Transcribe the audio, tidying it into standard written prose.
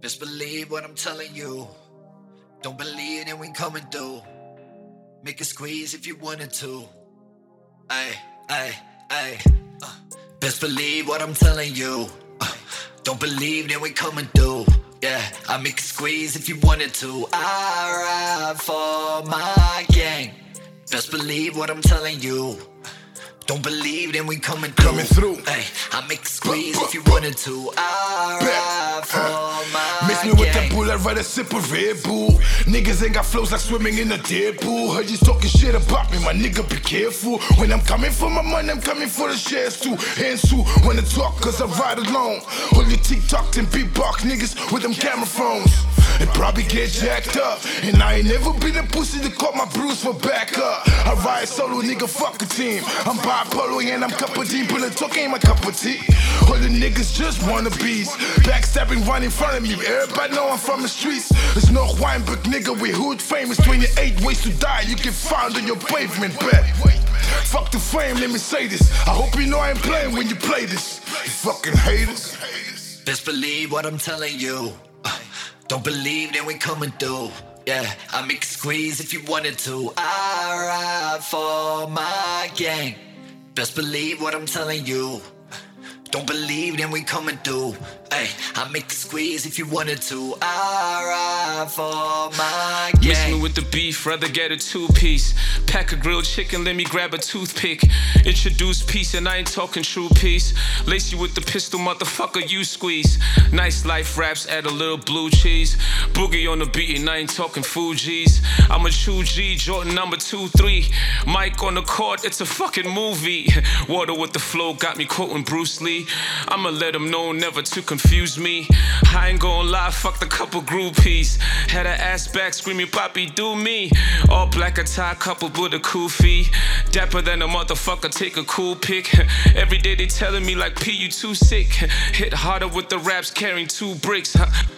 Just believe what I'm telling you. Don't believe it, we coming through. Make a squeeze if you wanted to. Ay, ay, ay. Best believe what I'm telling you. Don't believe that we coming through. Yeah, I make a squeeze if you wanted to. I ride for my gang. Best believe what I'm telling you. Don't believe then we coming through. Hey, I make a squeeze if you wanted to. I ride for my Mix me with that bull, I'd rather sip a Red Bull. Niggas ain't got flows like swimming in a dead pool. Heard you talking shit about me, my nigga, be careful. When I'm coming for my money, I'm coming for the shares too. Hands too, wanna talk cause I ride alone. All you TikTok and beatbox niggas with them camera phones. They probably get jacked up. And I ain't never been a pussy to call my bruise for backup. I ride solo, nigga, fuck a team. I'm bipolar and I'm cup of deep, but the talk ain't my cup of tea. All the niggas just wannabes. Backstabbing right in front of me. Everybody know I'm from the streets. There's no Weinberg, nigga, we hood famous. 28 ways to die, you can find on your pavement, bet. Fuck the fame, let me say this. I hope you know I ain't playing when you play this. You fucking haters. Best believe what I'm telling you. Don't believe that we coming through. Yeah, I make a squeeze if you wanted to. I ride for my gang. Best believe what I'm telling you. Don't believe then we coming through. Hey, I make a squeeze if you wanted to. I ride for my gang. Miss me with the beef, rather get a 2-piece. Pack a grilled chicken, let me grab a toothpick. Introduce peace and I ain't talking true peace. Lace you with the pistol, motherfucker, you squeeze. Nice life raps, add a little blue cheese. Boogie on the beat and I ain't talking Fugees. I'm a true G, Jordan number 2-3. Mike on the court, it's a fucking movie. Water with the flow, got me quoting Bruce Lee. I'ma let them know never to confuse me. I ain't gon' lie, fucked a couple groupies. Had her ass back screaming, Papi, do me. All black attire coupled with a kufi. Dapper than a motherfucker, take a cool pic. Every day they telling me like P, you too sick. Hit harder with the raps, carrying 2 bricks.